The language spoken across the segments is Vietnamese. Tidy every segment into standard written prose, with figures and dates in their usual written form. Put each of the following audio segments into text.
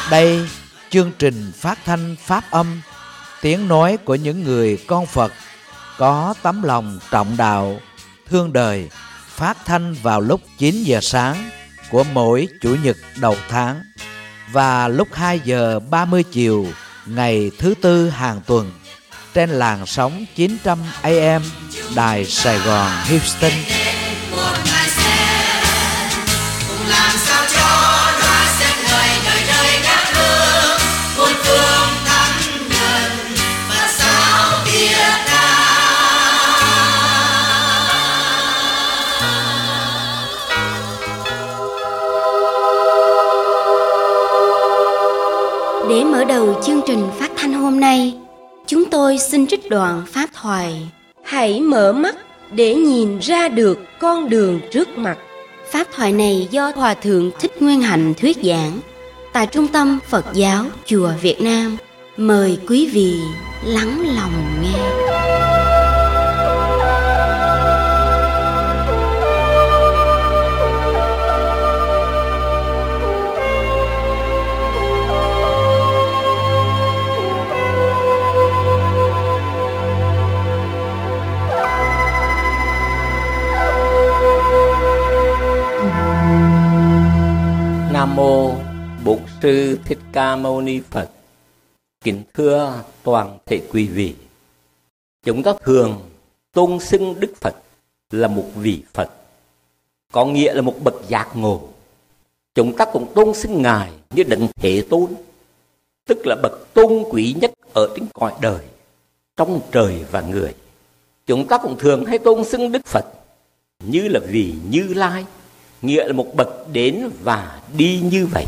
Đây, chương trình phát thanh Pháp âm, tiếng nói của những người con Phật có tấm lòng trọng đạo, thương đời, phát thanh vào lúc 9 giờ sáng của mỗi Chủ nhật đầu tháng và lúc 2 giờ 30 chiều ngày thứ Tư hàng tuần trên làn sóng 900 AM Đài Sài Gòn Houston. Để mở đầu chương trình phát thanh hôm nay, chúng tôi xin trích đoạn pháp thoại: hãy mở mắt để nhìn ra được con đường trước mặt. Pháp thoại này do Hòa Thượng Thích Nguyên Hạnh thuyết giảng tại Trung tâm Phật giáo Chùa Việt Nam. Mời quý vị lắng lòng nghe. Nam mô Bổn Sư Thích Ca Mâu Ni Phật. Kính thưa toàn thể quý vị, chúng ta thường tôn xưng Đức Phật là một vị Phật, có nghĩa là một bậc giác ngộ. Chúng ta cũng tôn xưng Ngài như Đấng Thế Tôn, tức là bậc tôn quý nhất ở trên cõi đời, trong trời và người. Chúng ta cũng thường hay tôn xưng Đức Phật như là vị Như Lai, nghĩa là một bậc đến và đi như vậy.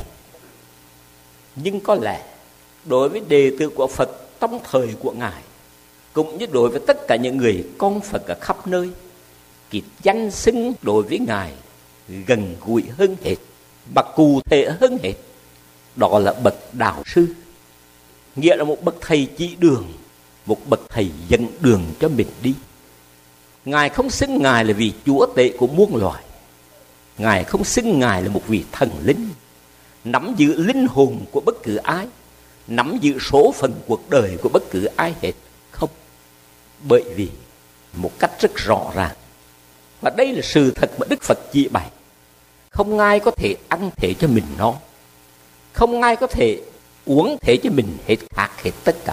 Nhưng có lẽ đối với đệ tử của Phật trong thời của Ngài, cũng như đối với tất cả những người con Phật ở khắp nơi, cái danh xưng đối với Ngài gần gũi hơn hết và cụ thể hơn hết, đó là bậc đạo sư, nghĩa là một bậc thầy chỉ đường, một bậc thầy dẫn đường cho mình đi. Ngài không xưng Ngài là vị chúa tể của muôn loài, Ngài không xưng Ngài là một vị thần linh, nắm giữ linh hồn của bất cứ ai, nắm giữ số phận cuộc đời của bất cứ ai hết. Không, bởi vì một cách rất rõ ràng, và đây là sự thật mà Đức Phật chỉ bày, không ai có thể ăn thể cho mình no, không ai có thể uống thể cho mình hết, khác hết tất cả.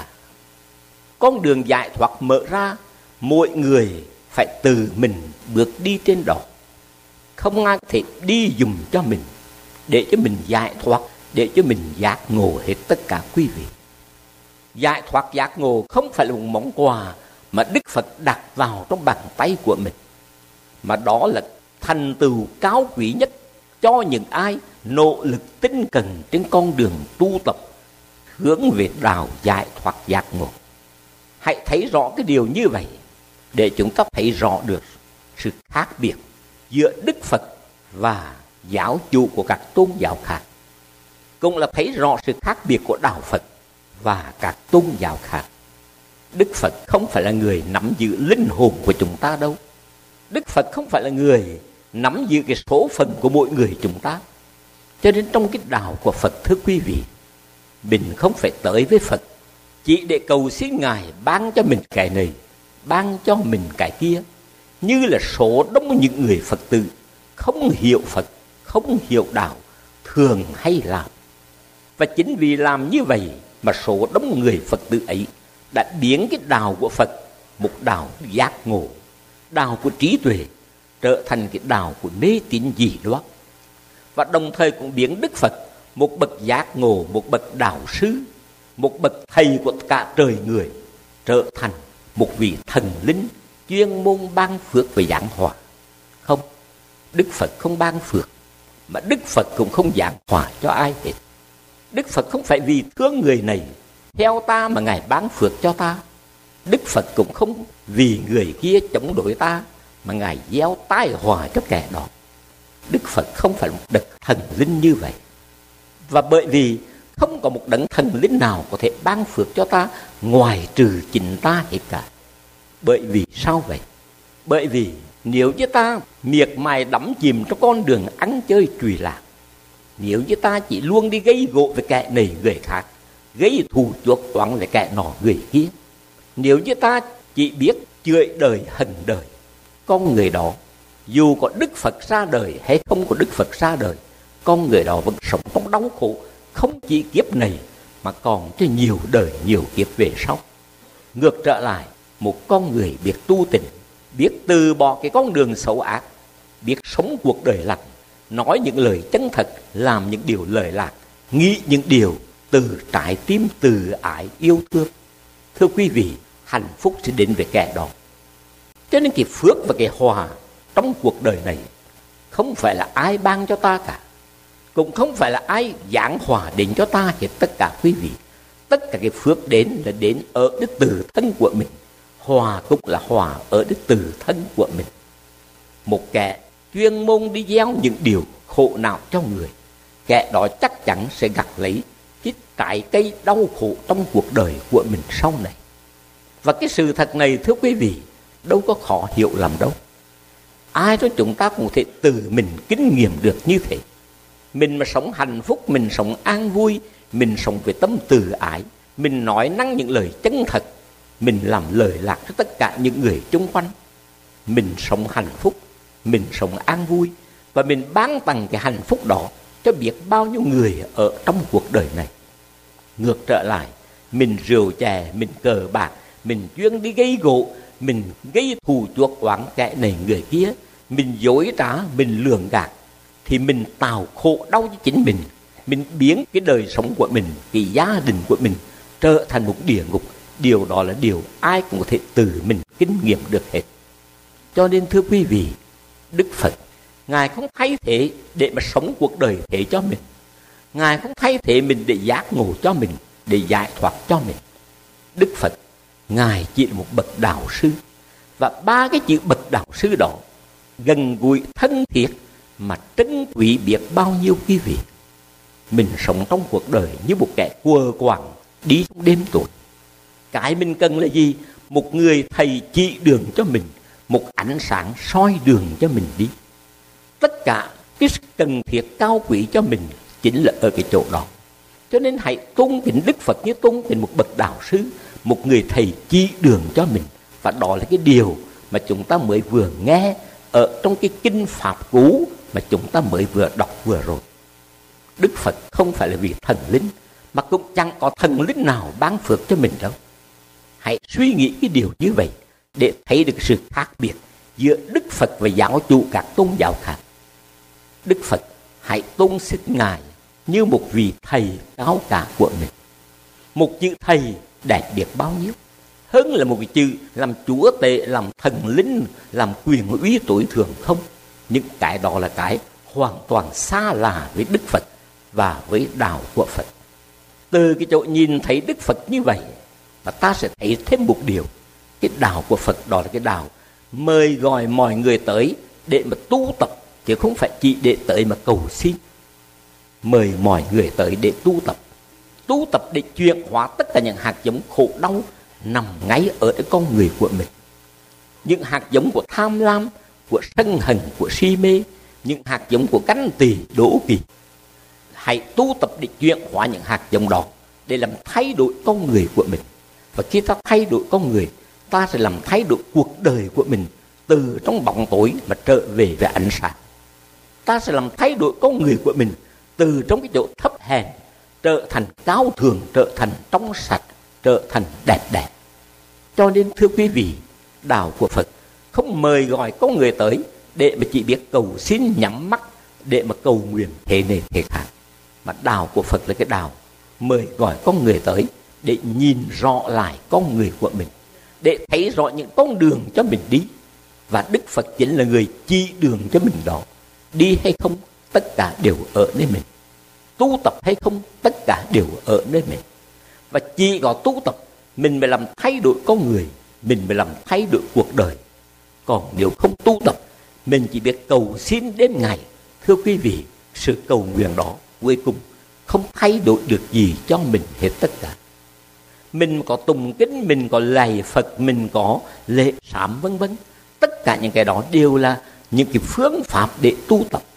Con đường giải thoát mở ra, mỗi người phải tự mình bước đi trên đó. Không ai có thể đi dùm cho mình, để cho mình giải thoát, để cho mình giác ngộ hết tất cả quý vị. Giải thoát giác ngộ không phải là một món quà mà Đức Phật đặt vào trong bàn tay của mình, mà đó là thành tựu cao quý nhất cho những ai nỗ lực tinh cần trên con đường tu tập hướng về đạo giải thoát giác ngộ. Hãy thấy rõ cái điều như vậy để chúng ta thấy rõ được sự khác biệt giữa Đức Phật và giáo chủ của các tôn giáo khác, cũng là thấy rõ sự khác biệt của đạo Phật và các tôn giáo khác. Đức Phật không phải là người nắm giữ linh hồn của chúng ta đâu. Đức Phật không phải là người nắm giữ cái số phận của mỗi người chúng ta. Cho nên trong cái đạo của Phật, thưa quý vị, mình không phải tới với Phật chỉ để cầu xin Ngài ban cho mình cái này, ban cho mình cái kia, như là số đông những người Phật tử không hiểu Phật, không hiểu đạo thường hay làm. Và chính vì làm như vậy mà số đông người Phật tử ấy đã biến cái đạo của Phật, một đạo giác ngộ, đạo của trí tuệ, trở thành cái đạo của mê tín dị đoan. Và đồng thời cũng biến Đức Phật, một bậc giác ngộ, một bậc đạo sư, một bậc thầy của cả trời người, trở thành một vị thần linh chuyên môn ban phước và giảng hòa. Không, Đức Phật không ban phước, mà Đức Phật cũng không giảng hòa cho ai hết. Đức Phật không phải vì thương người này theo ta mà Ngài ban phước cho ta. Đức Phật cũng không vì người kia chống đối ta mà Ngài gieo tai họa cho kẻ đó. Đức Phật không phải một đấng thần linh như vậy. Và bởi vì không có một đấng thần linh nào có thể ban phước cho ta ngoài trừ chính ta hết cả. Bởi vì sao vậy? Bởi vì nếu như ta miệt mài đắm chìm trong con đường ăn chơi trùy lạc, Nếu như ta chỉ luôn đi gây gỗ với kẻ này người khác, gây thù chuốc oán với kẻ nọ người kia, nếu như ta chỉ biết chửi đời hận đời, con người đó dù có Đức Phật ra đời hay không có Đức Phật ra đời, con người đó vẫn sống trong đau khổ, không chỉ kiếp này mà còn cho nhiều đời nhiều kiếp về sau. Ngược trở lại, một con người biết tu tịnh, biết từ bỏ cái con đường xấu ác, biết sống cuộc đời lành, nói những lời chân thật, làm những điều lời lạc, nghĩ những điều từ trái tim từ ái yêu thương. Thưa quý vị, hạnh phúc sẽ đến với kẻ đó. Cho nên cái phước và cái hòa trong cuộc đời này không phải là ai ban cho ta cả, cũng không phải là ai giảng hòa đến cho ta hết. Tất cả quý vị, tất cả cái phước đến là đến ở đức từ thân của mình, hòa cũng là hòa ở đức từ thân của mình. Một kẻ chuyên môn đi gieo những điều khổ não cho người, kẻ đó chắc chắn sẽ gặt lấy cái trái cây đau khổ trong cuộc đời của mình sau này. Và cái sự thật này thưa quý vị, đâu có khó hiểu lắm đâu. Ai đó chúng ta cũng thể từ mình kinh nghiệm được như thế. Mình mà sống hạnh phúc, mình sống an vui, mình sống với tâm từ ái, mình nói năng những lời chân thật, mình làm lời lạc cho tất cả những người xung quanh, mình sống hạnh phúc, mình sống an vui, và mình ban tặng cái hạnh phúc đó cho biết bao nhiêu người ở trong cuộc đời này. Ngược trở lại, mình rượu chè, mình cờ bạc, mình chuyên đi gây gỗ, mình gây thù chuốc oán kẻ này người kia, mình dối trá, mình lường gạt, thì mình tạo khổ đau cho chính mình biến cái đời sống của mình, cái gia đình của mình trở thành một địa ngục. Điều đó là điều ai cũng có thể từ mình kinh nghiệm được hết. Cho nên thưa quý vị, Đức Phật, Ngài không thay thế để mà sống cuộc đời thế cho mình. Ngài không thay thế mình để giác ngộ cho mình, để giải thoát cho mình. Đức Phật, Ngài chỉ là một bậc đạo sư. Và ba cái chữ bậc đạo sư đó gần gũi thân thiết mà trân quý biết bao nhiêu quý vị. Mình sống trong cuộc đời như một kẻ quờ quạng đi trong đêm tối. Cái mình cần là gì? Một người thầy chỉ đường cho mình, một ánh sáng soi đường cho mình đi. Tất cả cái cần thiết cao quý cho mình chính là ở cái chỗ đó. Cho nên hãy tôn kính Đức Phật như tôn kính một bậc đạo sư, một người thầy chỉ đường cho mình. Và đó là cái điều mà chúng ta mới vừa nghe ở trong cái kinh Pháp Cú mà chúng ta mới vừa đọc vừa rồi. Đức Phật không phải là vị thần linh, mà cũng chẳng có thần linh nào ban phước cho mình đâu. Hãy suy nghĩ cái điều như vậy để thấy được sự khác biệt giữa Đức Phật và giáo chủ các tôn giáo khác. Đức Phật hãy tôn xưng Ngài như một vị thầy cao cả của mình. Một chữ thầy đẹp biết bao nhiêu, hơn là một cái chữ làm chúa tể, làm thần linh, làm quyền uy tối thượng không. Những cái đó là cái hoàn toàn xa lạ với Đức Phật và với đạo của Phật. Từ cái chỗ nhìn thấy Đức Phật như vậy mà ta sẽ thấy thêm một điều. Cái đạo của Phật đó là cái đạo mời gọi mọi người tới để mà tu tập, chứ không phải chỉ để tới mà cầu xin. Mời mọi người tới để tu tập để chuyển hóa tất cả những hạt giống khổ đau nằm ngay ở cái con người của mình. Những hạt giống của tham lam, của sân hận, của si mê, những hạt giống của ganh tỳ, đố kỵ. Hãy tu tập để chuyển hóa những hạt giống đó, để làm thay đổi con người của mình. Và khi ta thay đổi con người, ta sẽ làm thay đổi cuộc đời của mình từ trong bóng tối mà trở về với ánh sáng. Ta sẽ làm thay đổi con người của mình từ trong cái chỗ thấp hèn trở thành cao thượng, trở thành trong sạch, trở thành đẹp đẽ. Cho nên thưa quý vị, đạo của Phật không mời gọi con người tới để mà chỉ biết cầu xin nhắm mắt, để mà cầu nguyện thế này thế khác. Mà đạo của Phật là cái đạo mời gọi con người tới để nhìn rõ lại con người của mình, để thấy rõ những con đường cho mình đi. Và Đức Phật chính là người chỉ đường cho mình đó. Đi hay không, tất cả đều ở nơi mình. Tu tập hay không, tất cả đều ở nơi mình. Và chỉ có tu tập, mình mới làm thay đổi con người, mình mới làm thay đổi cuộc đời. Còn nếu không tu tập, mình chỉ biết cầu xin đêm ngày. Thưa quý vị, sự cầu nguyện đó cuối cùng không thay đổi được gì cho mình hết tất cả. Mình có tùng kính, mình có lạy Phật, mình có lễ sám vân vân. Tất cả những cái đó đều là những cái phương pháp để tu tập.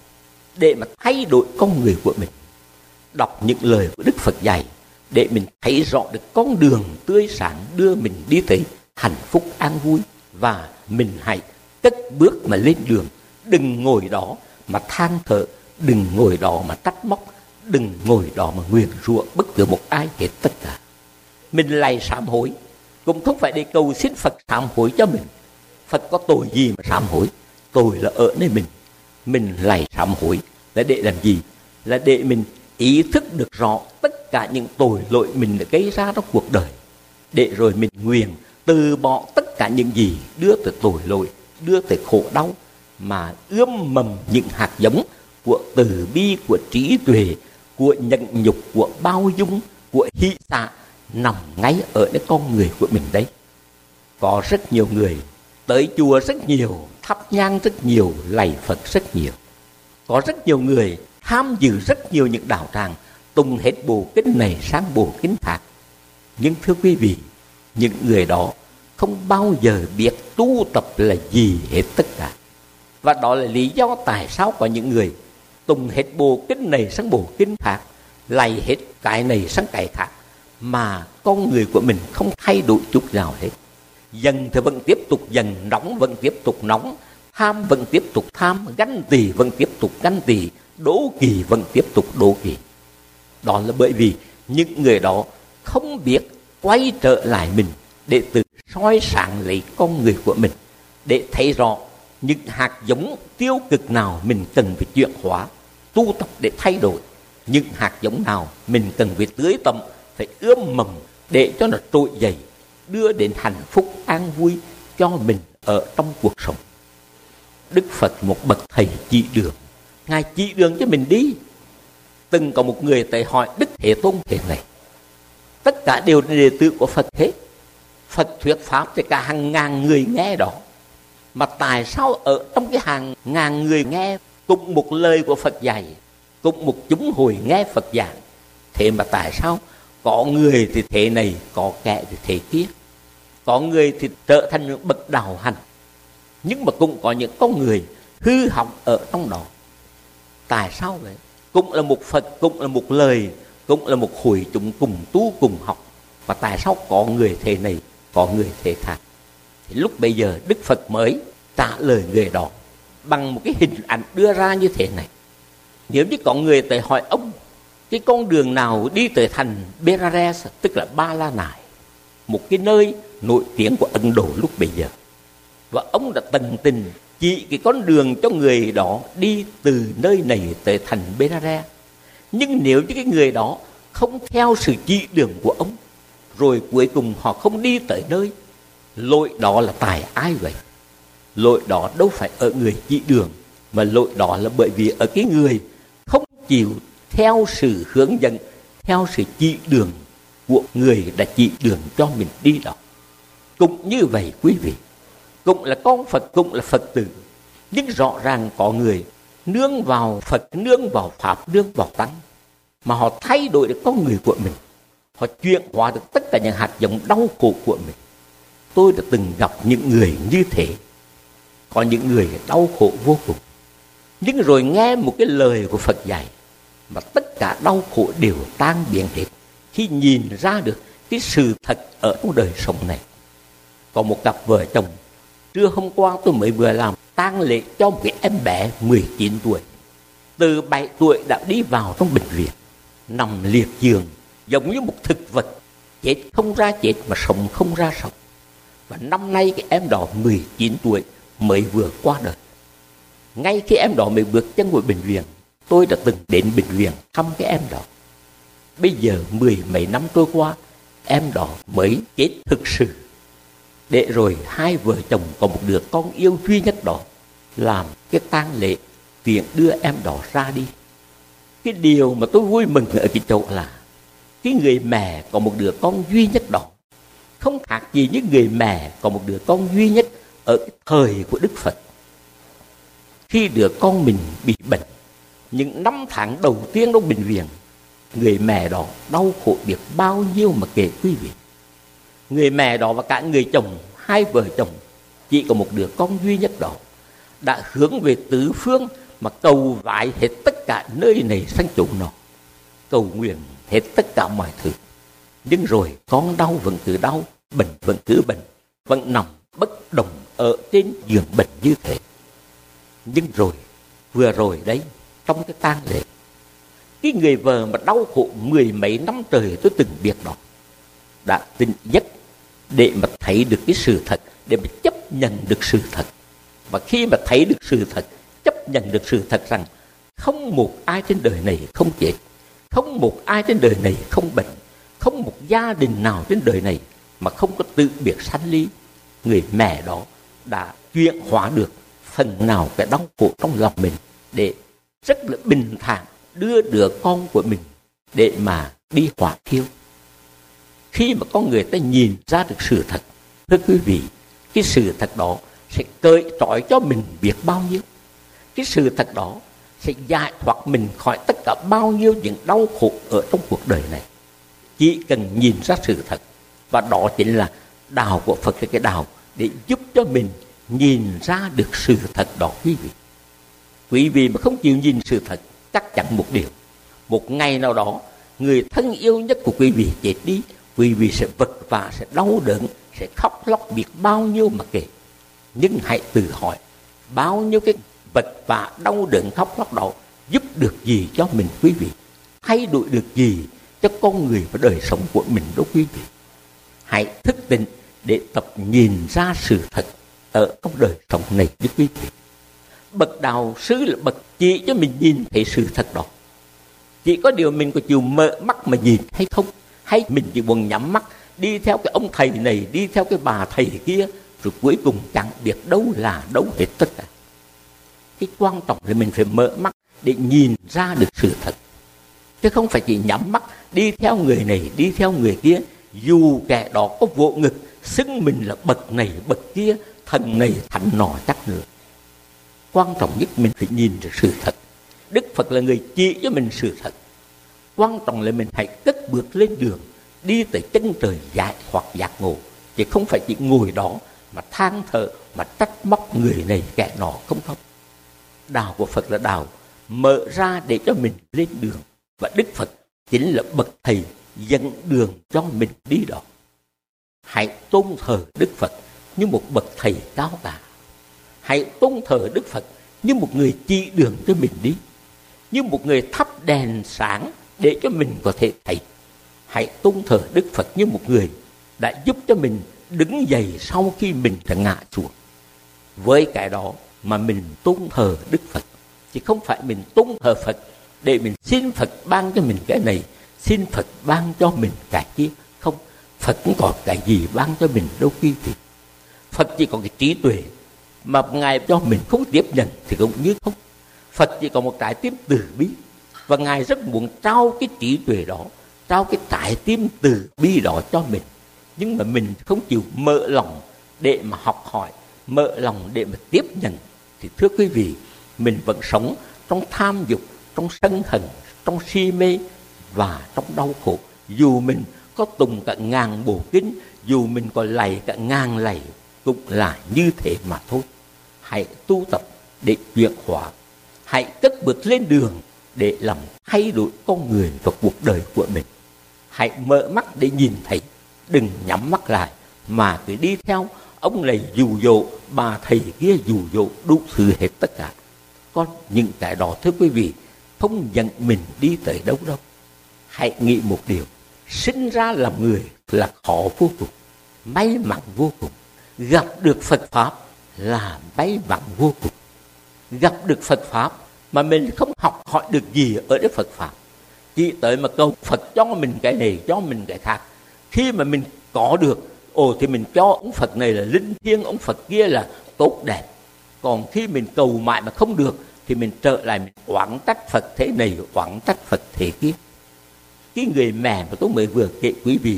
để mà thay đổi con người của mình. Đọc những lời của Đức Phật dạy để mình thấy rõ được con đường tươi sáng đưa mình đi tới hạnh phúc an vui. Và mình hãy cất bước mà lên đường. Đừng ngồi đó mà than thở, đừng ngồi đó mà trách móc, đừng ngồi đó mà nguyền rủa bất cứ một ai hết tất cả. Mình lạy sám hối cũng không phải để cầu xin Phật sám hối cho mình. Phật có tội gì mà sám hối? Tội là ở nơi mình. Mình lạy sám hối là để làm gì? Là để mình ý thức được rõ tất cả những tội lỗi mình đã gây ra trong cuộc đời, để rồi mình nguyện từ bỏ tất cả những gì đưa tới tội lỗi, đưa tới khổ đau, mà ươm mầm những hạt giống của từ bi, của trí tuệ, của nhẫn nhục, của bao dung, của hỷ xả nằm ngay ở nơi con người của mình đấy. Có rất nhiều người tới chùa rất nhiều, thắp nhang rất nhiều, lạy Phật rất nhiều. Có rất nhiều người tham dự rất nhiều những đạo tràng, tung hết bộ kinh này sang bộ kinh khác. Nhưng thưa quý vị, những người đó không bao giờ biết tu tập là gì hết tất cả. Và đó là lý do tại sao có những người tung hết bộ kinh này sang bộ kinh khác, lạy hết cái này sang cái khác, mà con người của mình không thay đổi chút nào hết. Dần thì vẫn tiếp tục dần, nóng vẫn tiếp tục nóng, tham vẫn tiếp tục tham, ganh tỳ vẫn tiếp tục ganh tỳ, đố kỵ vẫn tiếp tục đố kỵ. Đó là bởi vì những người đó không biết quay trở lại mình để tự soi sáng lấy con người của mình, để thấy rõ những hạt giống tiêu cực nào mình cần phải chuyển hóa, tu tập để thay đổi, những hạt giống nào mình cần phải tưới tẩm, phải ươm mầm để cho nó trỗi dậy, đưa đến hạnh phúc an vui cho mình ở trong cuộc sống. Đức Phật một bậc thầy chỉ đường, Ngài chỉ đường cho mình đi. Từng có một người tới hỏi Đức Thế Tôn thế này, tất cả đều là đệ tử của Phật hết, Phật thuyết pháp thì cả hàng ngàn người nghe đó, mà tại sao ở trong cái hàng ngàn người nghe cùng một lời của Phật dạy, cùng một chúng hồi nghe Phật giảng, thế mà tại sao có người thì thế này, có kẻ thì thế kia, có người thì trở thành những bậc đạo hành, nhưng mà cũng có những con người hư hỏng ở trong đó. Tại sao vậy? Cũng là một Phật, cũng là một lời, cũng là một hội chúng cùng tu cùng học, và tại sao có người thế này, có người thế khác? Thì lúc bây giờ Đức Phật mới trả lời người đó bằng một cái hình ảnh đưa ra như thế này. Nếu như có người tới hỏi ông cái con đường nào đi tới thành Benares, tức là Ba La Nại, một cái nơi nổi tiếng của Ấn Độ lúc bây giờ, và ông đã tận tình chỉ cái con đường cho người đó đi từ nơi này tới thành Benares. Nhưng nếu như cái người đó không theo sự chỉ đường của ông, rồi cuối cùng họ không đi tới nơi, lỗi đó là tại ai vậy? Lỗi đó đâu phải ở người chỉ đường, mà lỗi đó là bởi vì ở cái người không chịu theo sự hướng dẫn, theo sự chỉ đường của người đã chỉ đường cho mình đi đó. Cũng như vậy quý vị, cũng là con Phật, cũng là Phật tử, nhưng rõ ràng có người nương vào Phật, nương vào Pháp, nương vào Tăng, mà họ thay đổi được con người của mình, họ chuyển hóa được tất cả những hạt giống đau khổ của mình. Tôi đã từng gặp những người như thế. Có những người đau khổ vô cùng, nhưng rồi nghe một cái lời của Phật dạy mà tất cả đau khổ đều tan biến hết khi nhìn ra được cái sự thật ở trong đời sống này. Có một cặp vợ chồng, trưa hôm qua tôi mới vừa làm tang lễ cho một cái em bé 19 tuổi. Từ 7 tuổi đã đi vào trong bệnh viện, nằm liệt giường giống như một thực vật, chết không ra chết mà sống không ra sống. Và năm nay cái em đó 19 tuổi mới vừa qua đời. Ngay khi em đó mới bước chân vào bệnh viện, tôi đã từng đến bệnh viện thăm cái em đó. Bây giờ 10 mấy năm trôi qua, em đó mới chết thực sự. Để rồi hai vợ chồng có một đứa con yêu duy nhất đó làm cái tang lễ, tiện đưa em đó ra đi. Cái điều mà tôi vui mừng ở cái chỗ là cái người mẹ có một đứa con duy nhất đó không khác gì như người mẹ có một đứa con duy nhất ở cái thời của Đức Phật. Khi đứa con mình bị bệnh, những 5 tháng đầu tiên trong bệnh viện, người mẹ đó đau khổ biết bao nhiêu mà kể quý vị. Người mẹ đó và cả người chồng, hai vợ chồng chỉ có một đứa con duy nhất đó, đã hướng về tứ phương mà cầu vái hết tất cả nơi này sang chỗ nọ, cầu nguyện hết tất cả mọi thứ. Nhưng rồi con đau vẫn cứ đau, bệnh vẫn cứ bệnh, vẫn nằm bất động ở trên giường bệnh như thế. Nhưng rồi, vừa rồi đấy, trong cái tang lễ, cái người vợ mà đau khổ 10 mấy năm trời tôi từng biết đó, đã tỉnh giấc để mà thấy được cái sự thật, để mà chấp nhận được sự thật. Và khi mà thấy được sự thật, chấp nhận được sự thật rằng không một ai trên đời này không chết, không một ai trên đời này không bệnh, không một gia đình nào trên đời này mà không có tự biệt sanh ly, người mẹ đó đã chuyển hóa được phần nào cái đau khổ trong lòng mình, để rất là bình thản đưa đứa con của mình để mà đi hỏa thiêu. Khi mà con người ta nhìn ra được sự thật, thưa quý vị, cái sự thật đó sẽ cởi trói cho mình biết bao nhiêu. Cái sự thật đó sẽ giải thoát mình khỏi tất cả bao nhiêu những đau khổ ở trong cuộc đời này. Chỉ cần nhìn ra sự thật, và đó chính là đạo của Phật, là cái đạo để giúp cho mình nhìn ra được sự thật đó quý vị. Quý vị mà không chịu nhìn sự thật, chắc chắn một điều, một ngày nào đó người thân yêu nhất của quý vị chết đi, quý vị sẽ vật vã, sẽ đau đớn, sẽ khóc lóc biết bao nhiêu mà kể. Nhưng hãy tự hỏi, bao nhiêu cái vật vã đau đớn khóc lóc đó giúp được gì cho mình quý vị? Thay đổi được gì cho con người và đời sống của mình đó quý vị? Hãy thức tỉnh để tập nhìn ra sự thật ở trong đời sống này đó quý vị. Bậc đạo sư là bậc chỉ cho mình nhìn thấy sự thật đó. Chỉ có điều mình có chịu mở mắt mà nhìn hay không, hay mình chỉ buồn nhắm mắt đi theo cái ông thầy này, đi theo cái bà thầy kia, rồi cuối cùng chẳng biết đâu là đâu hết tất cả. Cái quan trọng là mình phải mở mắt để nhìn ra được sự thật, chứ không phải chỉ nhắm mắt đi theo người này, đi theo người kia, dù kẻ đó có vỗ ngực xưng mình là bậc này bậc kia, thần này thánh nọ chắc nữa. Quan trọng nhất mình phải nhìn được sự thật. Đức Phật là người chỉ cho mình sự thật. Quan trọng là mình hãy cất bước lên đường, đi tới chân trời giải thoát giác ngộ, chứ không phải chỉ ngồi đó mà than thở, mà trách móc người này kẻ nọ, không không. Đạo của Phật là đạo mở ra để cho mình lên đường, và Đức Phật chính là bậc thầy dẫn đường cho mình đi đó. Hãy tôn thờ Đức Phật như một bậc thầy cao cả. Hãy tôn thờ Đức Phật như một người chỉ đường cho mình đi, như một người thắp đèn sáng để cho mình có thể thấy. Hãy tôn thờ Đức Phật như một người đã giúp cho mình đứng dậy sau khi mình đã ngã xuống. Với cái đó mà mình tôn thờ Đức Phật, chứ không phải mình tôn thờ Phật để mình xin Phật ban cho mình cái này, xin Phật ban cho mình cái kia. Không, Phật cũng có cái gì ban cho mình đâu quý vị. Phật chỉ có cái trí tuệ mà Ngài cho mình không tiếp nhận thì cũng như không. Phật chỉ có một trái tim từ bi, và Ngài rất muốn trao cái trí tuệ đó, trao cái trái tim từ bi đó cho mình. Nhưng mà mình không chịu mở lòng để mà học hỏi, mở lòng để mà tiếp nhận, thì thưa quý vị, mình vẫn sống trong tham dục, trong sân hận, trong si mê và trong đau khổ. Dù mình có tùng cả ngàn bộ kinh, dù mình có lạy cả ngàn lạy, cũng là như thế mà thôi. Hãy tu tập để chuyển hóa, hãy cất bước lên đường để làm thay đổi con người và cuộc đời của mình. Hãy mở mắt để nhìn thấy, đừng nhắm mắt lại mà cứ đi theo ông này dụ dỗ, bà thầy kia dụ dỗ, đủ thứ hết tất cả. Còn những cái đó thưa quý vị không dẫn mình đi tới đâu đâu. Hãy nghĩ một điều, sinh ra làm người là khó vô cùng, may mắn vô cùng. Gặp được Phật Pháp là may mắn vô cùng. Gặp được Phật Pháp mà mình không học hỏi được gì ở Đức Phật Pháp, chỉ tới mà cầu Phật cho mình cái này, cho mình cái khác. Khi mà mình có được, thì mình cho ông Phật này là linh thiêng, ông Phật kia là tốt đẹp. Còn khi mình cầu mãi mà không được thì mình trở lại mình oán trách Phật thế này, oán trách Phật thế kia. Cái người mẹ mà tôi mới vừa kể quý vị,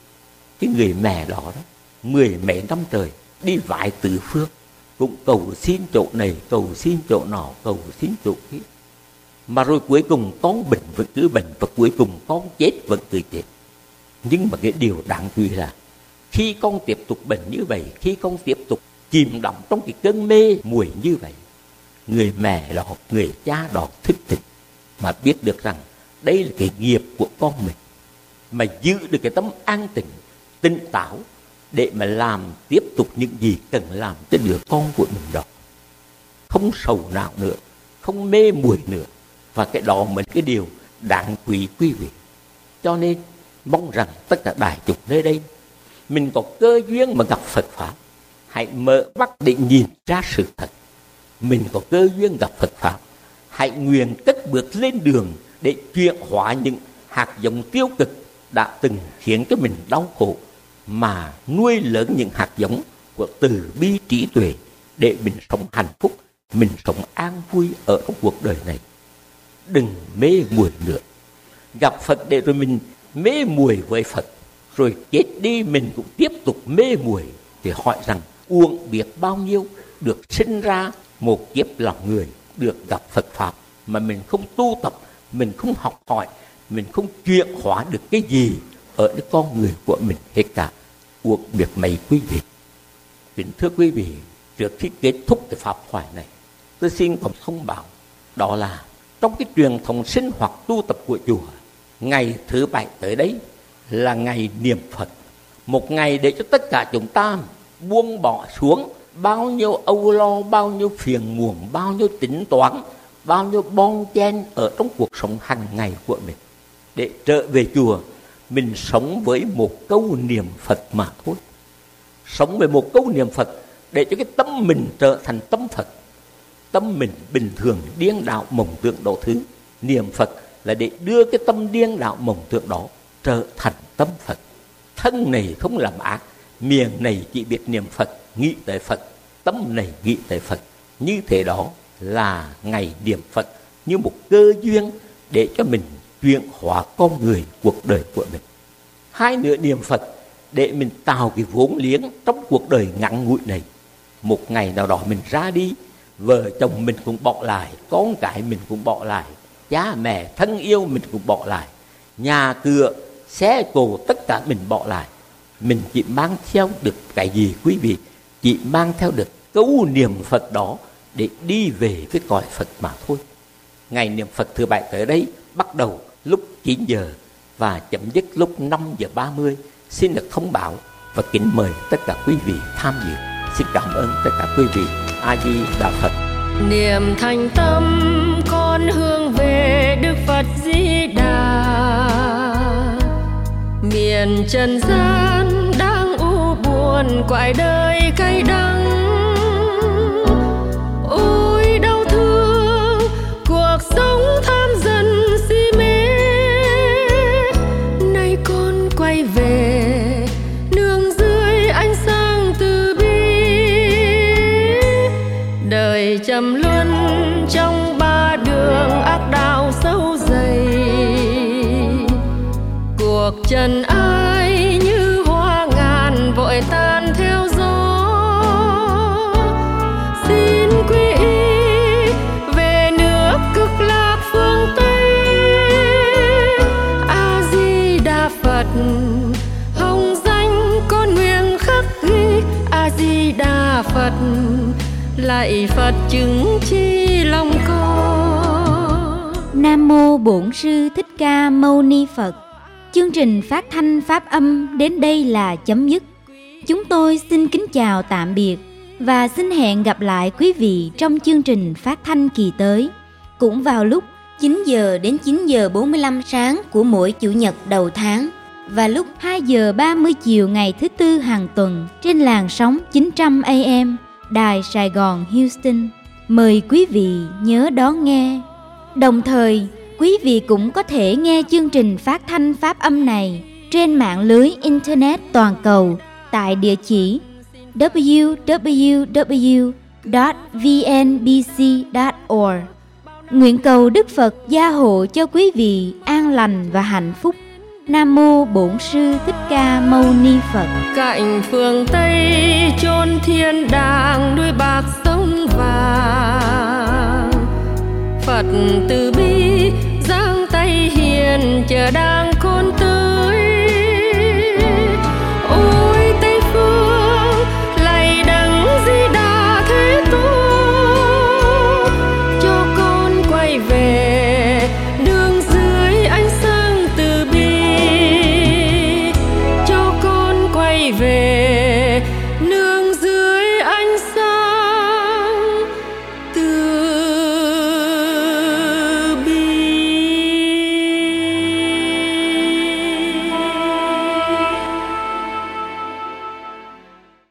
cái người mẹ đó 10 mấy năm trời đi vải tứ phương, cũng cầu xin chỗ này, cầu xin chỗ nọ, cầu xin chỗ kia. Mà rồi cuối cùng con bệnh vẫn cứ bệnh, và cuối cùng con chết vẫn cứ chết. Nhưng mà cái điều đáng chú ý là khi con tiếp tục bệnh như vậy, khi con tiếp tục chìm đắm trong cái cơn mê muội như vậy, người mẹ đó, người cha đó thức tỉnh, mà biết được rằng đây là cái nghiệp của con mình, mà giữ được cái tâm an tịnh, tỉnh táo để mà làm tiếp tục những gì cần làm cho đứa con của mình đó. Không sầu não nữa, không mê muội nữa. Và cái đó mới cái điều đáng quý quý vị. Cho nên mong rằng tất cả đại chúng nơi đây, mình có cơ duyên mà gặp Phật Pháp, hãy mở mắt để nhìn ra sự thật. Mình có cơ duyên gặp Phật Pháp, hãy nguyện cất bước lên đường để chuyển hóa những hạt giống tiêu cực đã từng khiến cho mình đau khổ, mà nuôi lớn những hạt giống của từ bi trí tuệ để mình sống hạnh phúc, mình sống an vui ở trong cuộc đời này. Đừng mê muội nữa. Gặp Phật để rồi mình mê muội với Phật, rồi chết đi mình cũng tiếp tục mê muội, thì hỏi rằng uổng biết bao nhiêu được sinh ra một kiếp lòng người, được gặp Phật Pháp mà mình không tu tập, mình không học hỏi, mình không chuyển hóa được cái gì ở cái con người của mình hết cả. Uổng biết mấy quý vị. Kính thưa quý vị, trước khi kết thúc cái pháp thoại này, tôi xin có thông báo, đó là trong cái truyền thống sinh hoạt tu tập của chùa, ngày thứ 7 tới đấy là ngày niệm Phật. Một ngày để cho tất cả chúng ta buông bỏ xuống bao nhiêu âu lo, bao nhiêu phiền muộn, bao nhiêu tính toán, bao nhiêu bon chen ở trong cuộc sống hàng ngày của mình, để trở về chùa mình sống với một câu niệm Phật mà thôi. Sống với một câu niệm Phật để cho cái tâm mình trở thành tâm Phật. Tâm mình bình thường điên đạo mộng tưởng độ thứ, niệm Phật là để đưa cái tâm điên đạo mộng tưởng đó trở thành tâm Phật. Thân này không làm ác, miệng này chỉ biết niệm Phật, nghĩ tới Phật, tâm này nghĩ tới Phật. Như thế đó là ngày niệm Phật như một cơ duyên để cho mình chuyển hóa con người, cuộc đời của mình. Hai nữa, niệm Phật để mình tạo cái vốn liếng trong cuộc đời ngắn ngủi này. Một ngày nào đó mình ra đi, vợ chồng mình cũng bỏ lại, con cái mình cũng bỏ lại, cha mẹ thân yêu mình cũng bỏ lại, nhà cửa, xe cộ tất cả mình bỏ lại. Mình chỉ mang theo được cái gì quý vị? Chỉ mang theo được câu niệm Phật đó để đi về với cõi Phật mà thôi. Ngày niệm Phật thứ 7 tới đây bắt đầu lúc 9 giờ và chấm dứt lúc 5 giờ 30. Xin được thông báo và kính mời tất cả quý vị tham dự. Xin cảm ơn tất cả quý vị. A Di Đà Phật. Niệm thành tâm con hướng về Đức Phật Di Đà. Miền trần gian đang u buồn, quại đời cay đắng. Ôi đau thương cuộc sống tham dần si mê. Nay con quay về nương dưới ánh sáng từ bi. Đời trầm luân trong ba đường ác đạo sâu dày. Cuộc trần ai như hoa ngàn vội tan theo gió. Xin quy y về nước cực lạc phương Tây. A Di Đà Phật hồng danh con nguyện khắc ghi. A Di Đà Phật lạy Phật chứng chi lòng con. Nam mô Bổn Sư Thích Ca Mâu Ni Phật. Chương trình phát thanh pháp âm đến đây là chấm dứt. Chúng tôi xin kính chào tạm biệt và xin hẹn gặp lại quý vị trong chương trình phát thanh kỳ tới, cũng vào lúc 9 giờ đến 9 giờ 45 sáng của mỗi chủ nhật đầu tháng và lúc 2 giờ 30 chiều ngày thứ Tư hàng tuần trên làn sóng 900 AM Đài Sài Gòn Houston. Mời quý vị nhớ đón nghe. Đồng thời, quý vị cũng có thể nghe chương trình phát thanh pháp âm này trên mạng lưới Internet toàn cầu tại địa chỉ www.vnbc.org. Nguyện cầu Đức Phật gia hộ cho quý vị an lành và hạnh phúc. Nam mô Bổn Sư Thích Ca Mâu Ni Phật. Cạnh phương Tây chốn thiên đàng núi bạc sông vàng. Phật từ bi giang tay hiền chờ đang